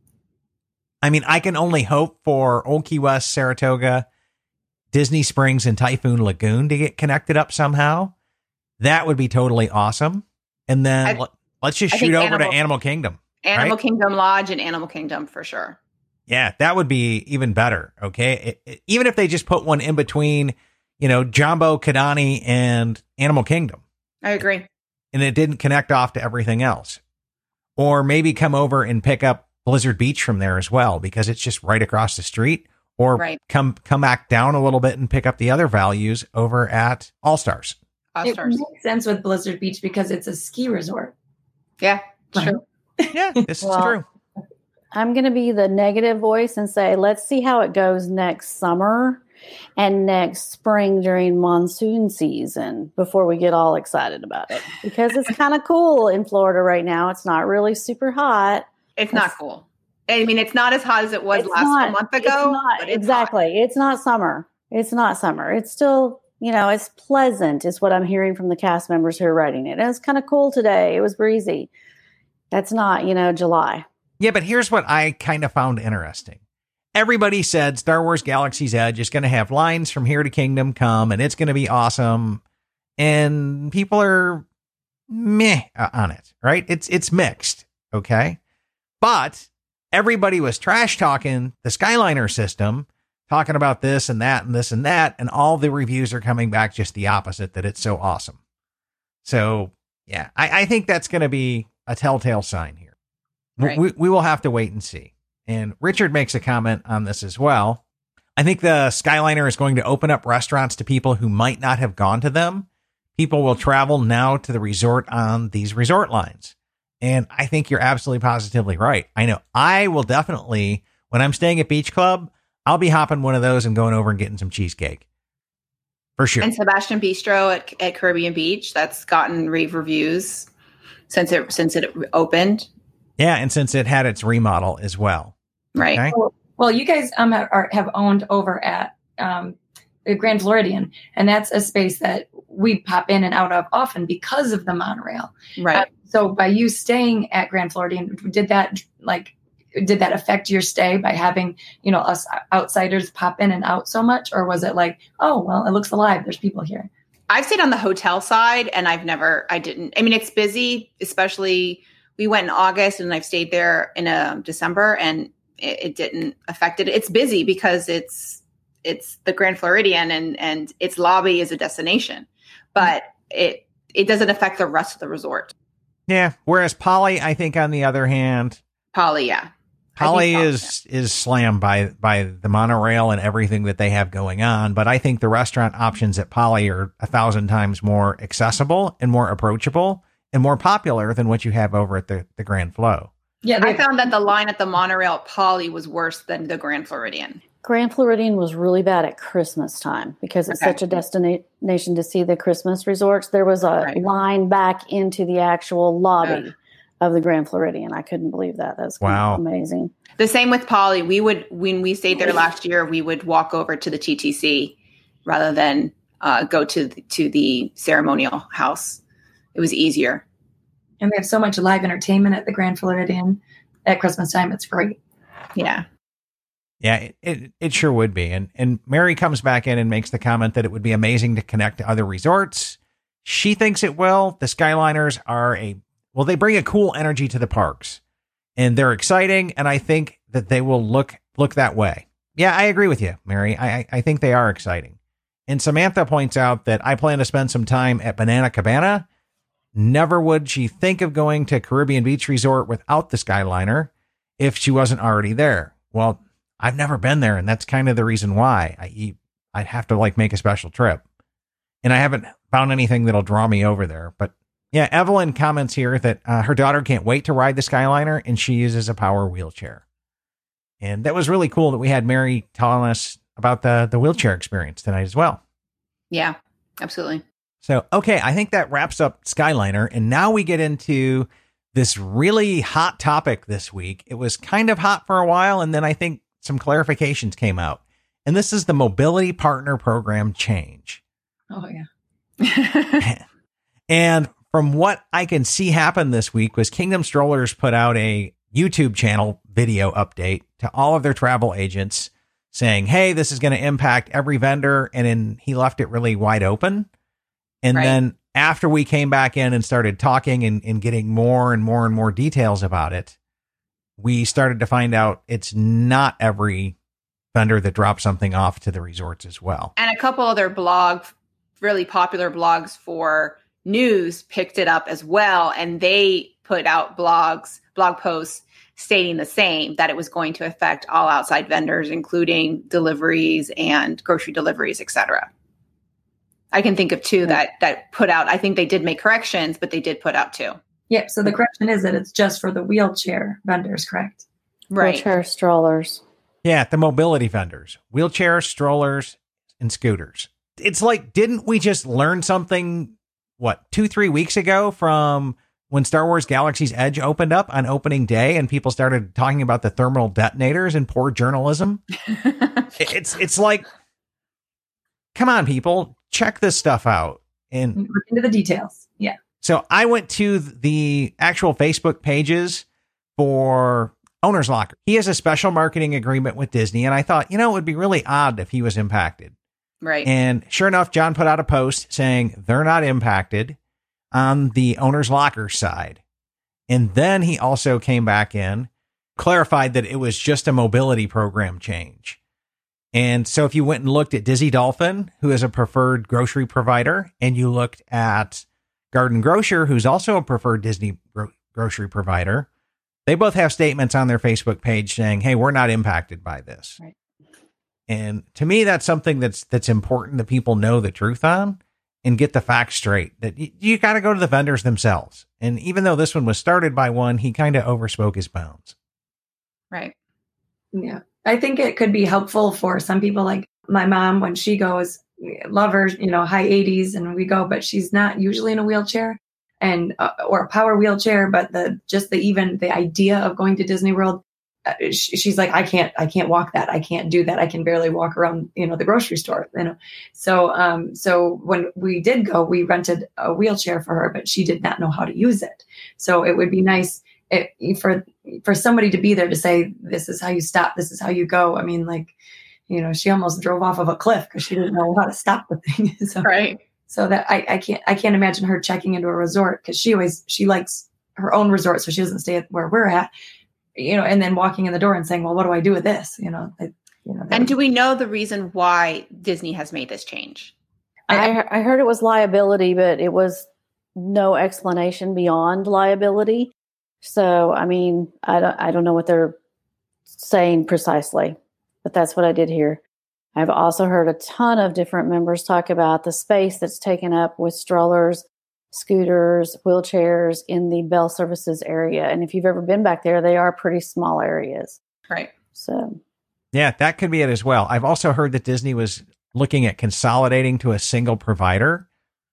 I mean, I can only hope for Old Key West, Saratoga, Disney Springs, and Typhoon Lagoon to get connected up somehow. That would be totally awesome. And then I- let, let's just I shoot think over Animal- to Animal Kingdom. Animal right? Kingdom Lodge and Animal Kingdom for sure. Yeah, that would be even better. Okay. It, it- even if they just put one in between, you know, Jambo, Kidani, and Animal Kingdom, I agree. and it didn't connect off to everything else. Or maybe come over and pick up Blizzard Beach from there as well, because it's just right across the street. Or Right. come come back down a little bit and pick up the other values over at All Stars. All It stars. makes sense with Blizzard Beach because it's a ski resort. Yeah, Right. true. Yeah, this is Well, true. I'm going to be the negative voice and say, let's see how it goes next summer and next spring during monsoon season before we get all excited about it. Because it's kind of cool in Florida right now. It's not really super hot. It's not It's- cool. I mean, it's not as hot as it was It's last not- month it's ago. not- but it's exactly. It's not summer. It's not summer. It's still, you know, it's pleasant is what I'm hearing from the cast members who are writing it. And it's kind of cool today. It was breezy. That's not, you know, July. Yeah, but here's what I kind of found interesting. Everybody said Star Wars Galaxy's Edge is going to have lines from here to Kingdom Come, and it's going to be awesome. And people are meh on it, right? It's it's mixed, okay? But everybody was trash talking the Skyliner system, talking about this and that and this and that, and all the reviews are coming back just the opposite, that it's so awesome. So, yeah, I, I think that's going to be a telltale sign here. Right. We, we will have to wait and see. And Richard makes a comment on this as well. I think the Skyliner is going to open up restaurants to people who might not have gone to them. People will travel now to the resort on these resort lines. And I think you're absolutely positively right. I know I will definitely, when I'm staying at Beach Club, I'll be hopping one of those and going over and getting some cheesecake. For sure. And Sebastian Bistro at, at Caribbean Beach, that's gotten rave reviews since it since it opened. Yeah, and since it had its remodel as well. Right. Okay. Well, you guys um have, are, have owned over at um the Grand Floridian, and that's a space that we pop in and out of often because of the monorail. Right. Uh, so by you staying at Grand Floridian, did that like did that affect your stay by having, you know, us outsiders pop in and out so much? Or was it like, oh, well, it looks alive. There's people here. I've stayed on the hotel side and I've never, I didn't, I mean, it's busy, especially we went in August and I've stayed there in uh, December and it, it didn't affect it. It's busy because it's, it's the Grand Floridian and, and its lobby is a destination, but it, it doesn't affect the rest of the resort. Yeah. Whereas Poly, I think on the other hand, Poly, yeah. Poly is is slammed by by the monorail and everything that they have going on, but I think the restaurant options at Poly are a thousand times more accessible and more approachable and more popular than what you have over at the, the Grand Flo. Yeah, I found that the line at the monorail at Poly was worse than the Grand Floridian. Grand Floridian was really bad at Christmas time because it's Okay. such a destination to see the Christmas resorts. There was a Right. line back into the actual lobby Ugh. of the Grand Floridian. I couldn't believe that. That's Wow. amazing. The same with Poly. We would, when we stayed there last year, we would walk over to the T T C rather than uh, go to the, to the ceremonial house. It was easier. And we have so much live entertainment at the Grand Floridian at Christmas time. It's great. Yeah. Yeah, it, it, it sure would be. And and Mary comes back in and makes the comment that it would be amazing to connect to other resorts. She thinks it will. The Skyliners are a, well, they bring a cool energy to the parks and they're exciting. And I think that they will look, look that way. Yeah, I agree with you, Mary. I, I, I think they are exciting. And Samantha points out that I plan to spend some time at Banana Cabana. Never would she think of going to Caribbean Beach Resort without the Skyliner if she wasn't already there. Well, I've never been there, and that's kind of the reason why I, I'd have to like make a special trip. And I haven't found anything that'll draw me over there. But yeah, Evelyn comments here that uh, her daughter can't wait to ride the Skyliner, and she uses a power wheelchair. And that was really cool that we had Mary telling us about the, the wheelchair experience tonight as well. Yeah, absolutely. So, okay, I think that wraps up Skyliner. And now we get into this really hot topic this week. It was kind of hot for a while, and then I think some clarifications came out. And this is the Mobility Partner Program change. Oh, yeah. And from what I can see happen this week was Kingdom Strollers put out a YouTube channel video update to all of their travel agents saying, hey, this is going to impact every vendor. And then he left it really wide open. And Right. then after we came back in and started talking and, and getting more and more and more details about it, we started to find out it's not every vendor that drops something off to the resorts as well. And a couple other blog, really popular blogs for news picked it up as well. And they put out blogs, blog posts stating the same, that it was going to affect all outside vendors, including deliveries and grocery deliveries, et cetera. I can think of two that, that put out, I think they did make corrections, but they did put out two. Yeah. So the correction is that it's just for the wheelchair vendors, correct? Right. Wheelchair strollers. Yeah, the mobility vendors, wheelchairs, strollers, and scooters. It's like, didn't we just learn something, what, two, three weeks ago from when Star Wars Galaxy's Edge opened up on opening day and people started talking about the thermal detonators and poor journalism? it's it's like, come on, people, check this stuff out. And Look into the details. Yeah. so I went to the actual Facebook pages for Owner's Locker. He has a special marketing agreement with Disney, and I thought, you know, it would be really odd if he was impacted. Right. And sure enough, John put out a post saying they're not impacted on the Owner's Locker side. And then he also came back in, clarified that it was just a mobility program change. And so if you went and looked at Dizzy Dolphin, who is a preferred grocery provider, and you looked at Garden Grocer, who's also a preferred Disney gro- grocery provider, they both have statements on their Facebook page saying, hey, we're not impacted by this. Right. And to me, that's something that's that's important that people know the truth on and get the facts straight, that you, you got to go to the vendors themselves. And even though this one was started by one, he kind of overspoke his bounds. Right. Yeah. I think it could be helpful for some people, like my mom, when she goes, love her, you know, high eighties and we go, but she's not usually in a wheelchair and, uh, or a power wheelchair, but the, just the, even the idea of going to Disney World, uh, she, she's like, I can't, I can't walk that. I can't do that. I can barely walk around, you know, the grocery store, you know? So, um, so when we did go, we rented a wheelchair for her, but she did not know how to use it. So it would be nice it, for for somebody to be there to say, this is how you stop, this is how you go. I mean, like, you know, she almost drove off of a cliff because she didn't know how to stop the thing. so, Right. So that I, I can't I can't imagine her checking into a resort because she always she likes her own resort, so she doesn't stay at where we're at, you know, and then walking in the door and saying, well, what do I do with this? You know, I, you know. And do we know the reason why Disney has made this change? I, I heard it was liability, but it was no explanation beyond liability. So, I mean, I don't, I don't know what they're saying precisely, but that's what I did hear. I've also heard a ton of different members talk about the space that's taken up with strollers, scooters, wheelchairs in the Bell Services area. And if you've ever been back there, they are pretty small areas. Right. So, yeah, that could be it as well. I've also heard that Disney was looking at consolidating to a single provider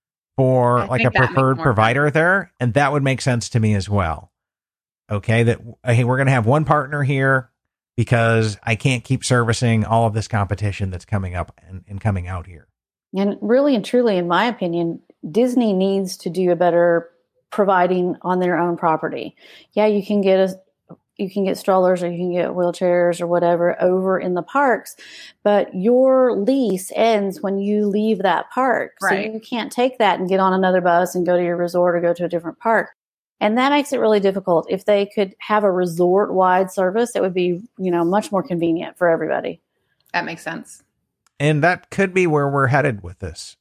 for I like a think that makes preferred more provider there. And that would make sense to me as well. Okay. That, hey, we're going to have one partner here because I can't keep servicing all of this competition that's coming up and, and coming out here. and really and truly, in my opinion, Disney needs to do a better providing on their own property. Yeah, you can get a you can get strollers or you can get wheelchairs or whatever over in the parks, but your lease ends when you leave that park. Right. So you can't take that and get on another bus and go to your resort or go to a different park. And that makes it really difficult. If they could have a resort wide service, it would be, you know, much more convenient for everybody. That makes sense. And that could be where we're headed with this.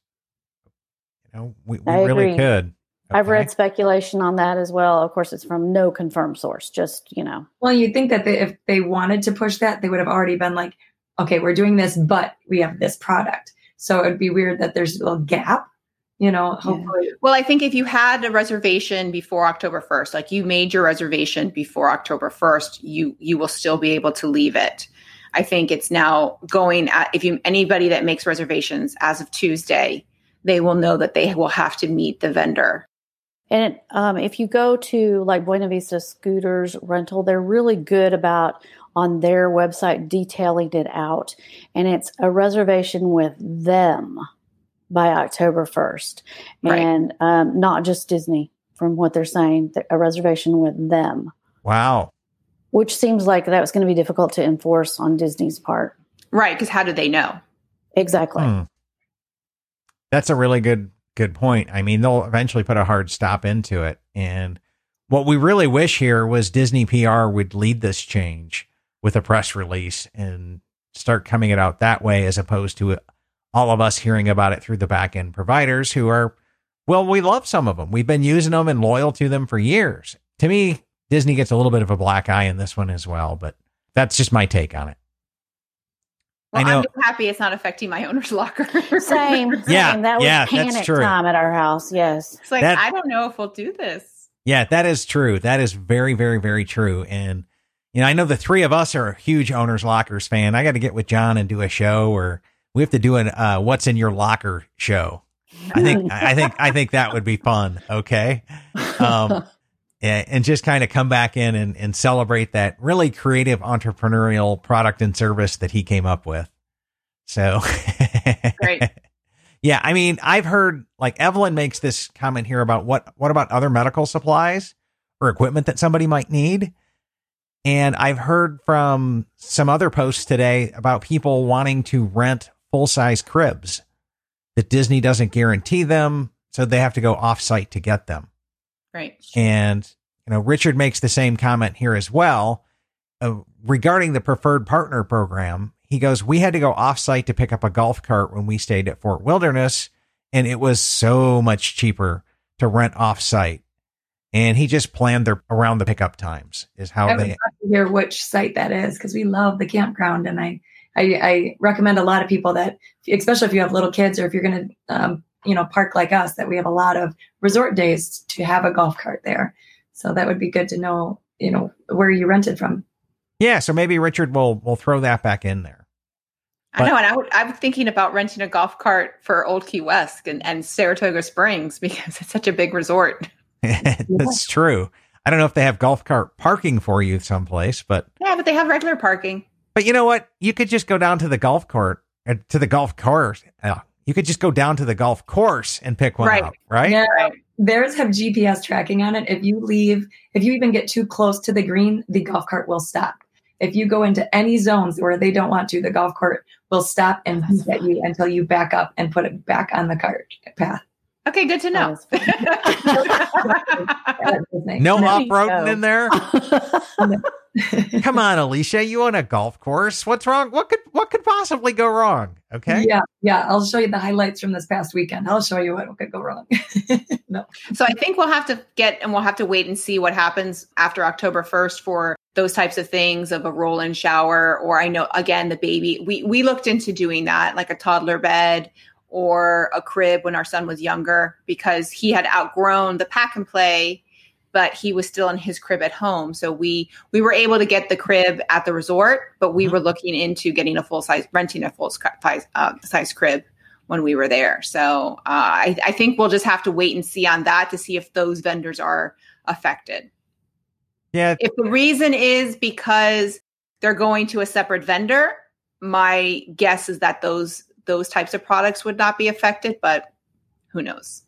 You know, we, we I really agree. could. I've Okay. read speculation on that as well. Of course, it's from no confirmed source, just, you know. Well, you'd think that they, if they wanted to push that, they would have already been like, okay, we're doing this, but we have this product. So it'd be weird that there's a little gap, you know, hopefully. Well, I think if you had a reservation before October first, like you made your reservation before October first, you you will still be able to leave it. I think it's now going at, if you anybody that makes reservations as of Tuesday, they will know that they will have to meet the vendor. And um, if you go to like Buena Vista Scooters Rental, they're really good about on their website detailing it out. And it's a reservation with them by October first. Right. And um, not just Disney, from what they're saying, a reservation with them, Wow. which seems like that was going to be difficult to enforce on Disney's part. Right, because how do they know? Exactly. Hmm. That's a really good good point. I mean, they'll eventually put a hard stop into it. And what we really wish here was Disney P R would lead this change with a press release and start coming it out that way, as opposed to all of us hearing about it through the back end providers who are, well, we love some of them. We've been using them and loyal to them for years. To me, Disney gets a little bit of a black eye in this one as well, but that's just my take on it. Well, I know. I'm just happy it's not affecting my owner's locker. Same. same. Yeah, That was yeah, that's panic true. time at our house. Yes. It's like, That- I don't know if we'll do this. Yeah, that is true. That is very, very, very true. And, you know, I know the three of us are huge Owners Lockers fan. I got to get with John and do a show, or we have to do an uh, What's in Your Locker show. I think, I think, I think that would be fun. Okay. Um, and, and just kind of come back in and, and celebrate that really creative entrepreneurial product and service that he came up with. So Great. Yeah, I mean, I've heard, like, Evelyn makes this comment here about what, what about other medical supplies or equipment that somebody might need? And I've heard from some other posts today about people wanting to rent full-size cribs that Disney doesn't guarantee them, so they have to go off-site to get them. Right. And, you know, Richard makes the same comment here as well uh, regarding the preferred partner program. He goes, we had to go off-site to pick up a golf cart when we stayed at Fort Wilderness, and it was so much cheaper to rent off-site. And he just planned their around the pickup times is how I would they. love to hear which site that is, because we love the campground, and I, I I recommend a lot of people that, especially if you have little kids or if you're going to um, you know park like us, that we have a lot of resort days to have a golf cart there. So that would be good to know, you know, where you rented from. Yeah, so maybe Richard will will throw that back in there. I know, and I would, I'm thinking about renting a golf cart for Old Key West and, and Saratoga Springs because it's such a big resort. That's true. I don't know if they have golf cart parking for you someplace, but Yeah, but they have regular parking. but you know what? You could just go down to the golf cart uh, to the golf course. Uh, you could just go down to the golf course and pick one Right. up, right? Yeah, Theirs have G P S tracking on it. If you leave, if you even get too close to the green, the golf cart will stop. If you go into any zones where they don't want to, the golf cart will stop and beep at you until you back up and put it back on the cart path. Okay, good to know. No There off you roading go. in there. Come on, Alicia, you own a golf course. What's wrong? What could what could possibly go wrong? Okay. Yeah, yeah. I'll show you the highlights from this past weekend. I'll show you what could go wrong. No. So I think we'll have to get and we'll have to wait and see what happens after October first for those types of things of a roll-in shower, or I know again the baby. We we looked into doing that, like a toddler bed or a crib when our son was younger, because he had outgrown the pack and play, but he was still in his crib at home. So we we were able to get the crib at the resort, but we Mm-hmm. were looking into getting a full size, renting a full size, uh, size crib when we were there. So uh, I, I think we'll just have to wait and see on that to see if those vendors are affected. Yeah. If the reason is because they're going to a separate vendor, my guess is that those those types of products would not be affected, but who knows?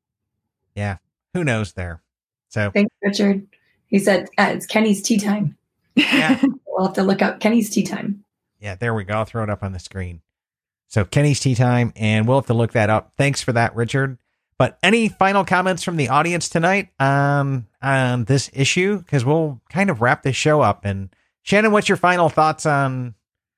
Yeah. Who knows there? So Thanks, Richard. He said uh, it's Kenny's tea time. yeah. We'll have to look up Kenny's tea time. Yeah, there we go. I'll throw it up on the screen. So Kenny's Tea Time, and we'll have to look that up. Thanks for that, Richard. But any final comments from the audience tonight on, on this issue? Because we'll kind of wrap this show up. And Shannon, what's your final thoughts on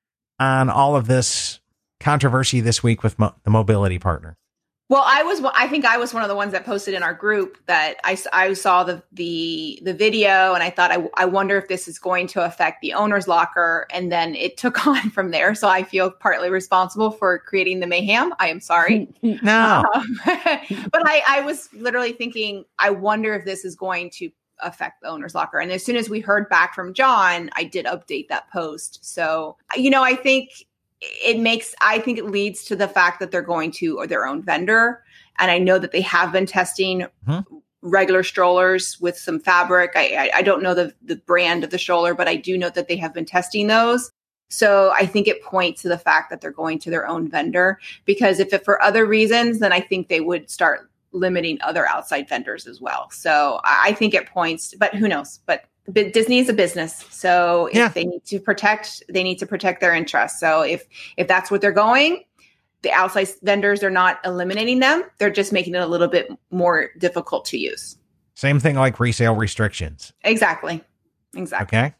on all of this controversy this week with mo- the mobility partner? Well, I was, I think I was one of the ones that posted in our group that I, I saw the, the, the video and I thought, I, I wonder if this is going to affect the owner's locker. And then it took on from there. So I feel partly responsible for creating the mayhem. I am sorry. No. Um, but I, I was literally thinking, I wonder if this is going to affect the owner's locker. And as soon as we heard back from John, I did update that post. So, you know, I think it makes, I think it leads to the fact that they're going to their own vendor. And I know that they have been testing Mm-hmm. regular strollers with some fabric. I, I, I don't know the, the brand of the stroller, but I do know that they have been testing those. So I think it points to the fact that they're going to their own vendor, because if it for other reasons, then I think they would start limiting other outside vendors as well. So I I think it points, but who knows? But But Disney is a business, so if Yeah. they need to protect, they need to protect their interests. So if if that's what they're going, the outside vendors are not eliminating them; they're just making it a little bit more difficult to use. Same thing like resale restrictions. Exactly, exactly. Okay.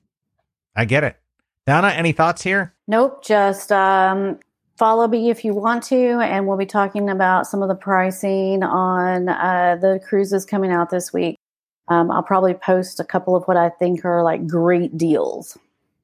I get it. Donna, any thoughts here? Nope, just um, follow me if you want to, and we'll be talking about some of the pricing on uh, the cruises coming out this week. Um, I'll probably post a couple of what I think are like great deals.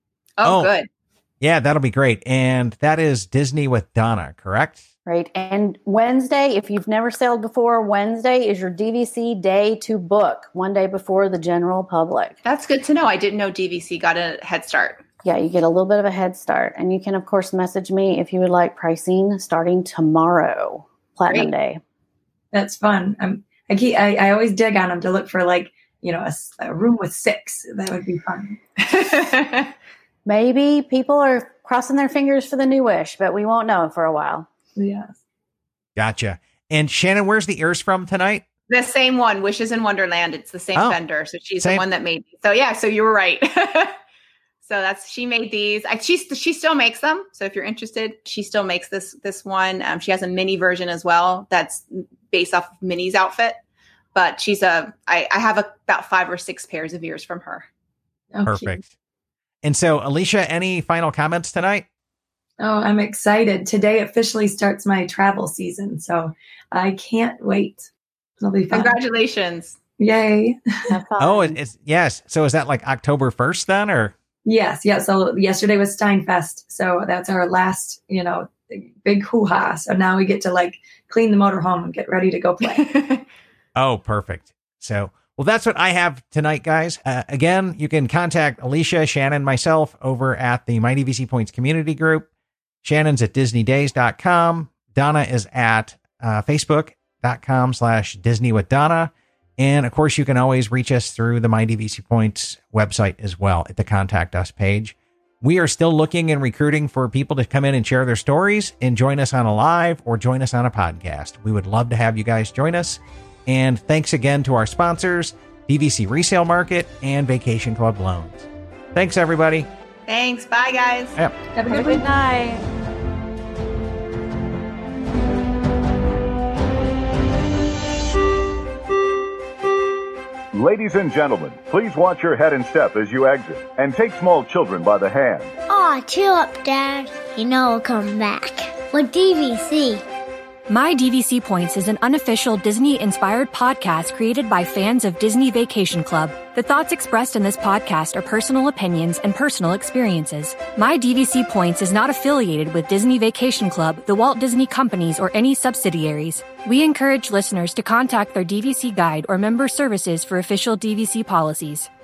Oh, Oh. good. Yeah, that'll be great. And that is Disney with Donna, correct? Right. And Wednesday, if you've never sailed before, Wednesday is your D V C day to book, one day before the general public. That's good to know. I didn't know D V C got a head start. Yeah, you get a little bit of a head start. And you can, of course, message me if you would like pricing starting tomorrow, Platinum Great. Day. That's fun. I'm, I keep, I, I always dig on them to look for like, you know, a, s- a room with six. That would be fun. Maybe people are crossing their fingers for the new Wish, but we won't know for a while. Yes. Gotcha. And Shannon, where's the ears from tonight? The same one, Wishes in Wonderland. It's the same Oh. vendor, so she's Same. the one that made. So yeah, so you were right. So that's she made these. I, she she still makes them. So if you're interested, she still makes this this one. Um, she has a mini version as well that's based off of Minnie's outfit. But she's a. I, I have a, about five or six pairs of ears from her. Okay. Perfect. And so, Alicia, any final comments tonight? Oh, I'm excited. Today officially starts my travel season. So I can't wait. It'll be fun. Congratulations. Yay. Have fun. Oh, it, it's yes. So is that like October first then, or? Yes. Yeah. So yesterday was Steinfest. So that's our last, you know, big hoo-ha. So now we get to like clean the motorhome and get ready to go play. Oh, perfect. So, well, that's what I have tonight, guys. Uh, again, you can contact Alicia, Shannon, myself over at the My D V C Points community group. Shannon's at disney days dot com. Donna is at uh, facebook.com slash Disney with Donna. And of course, you can always reach us through the My D V C Points website as well at the Contact Us page. We are still looking and recruiting for people to come in and share their stories and join us on a live or join us on a podcast. We would love to have you guys join us. And thanks again to our sponsors, D V C Resale Market and Vacation Club Loans. Thanks, everybody. Thanks. Bye, guys. Yep. Have a Have a good good one. night. Ladies and gentlemen, please watch your head and step as you exit, and take small children by the hand. Aw, chill up, Dad. You know I'll come back. With D V C. My D V C Points is an unofficial Disney-inspired podcast created by fans of Disney Vacation Club. The thoughts expressed in this podcast are personal opinions and personal experiences. My D V C Points is not affiliated with Disney Vacation Club, the Walt Disney Companies, or any subsidiaries. We encourage listeners to contact their D V C guide or member services for official D V C policies.